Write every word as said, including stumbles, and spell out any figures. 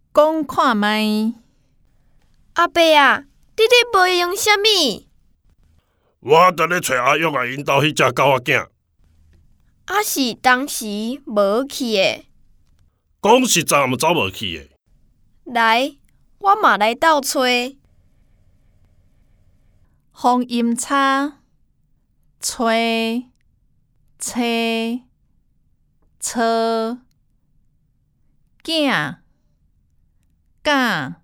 讲看卖。 阿伯啊，你咧无用啥物？ 我伫咧找阿勇啊，因兜迄只狗仔囝。 啊是当时无去诶。 讲实在，毋走无去诶。 来，我嘛来斗找。 放音叉，吹，车，车，囝，囝。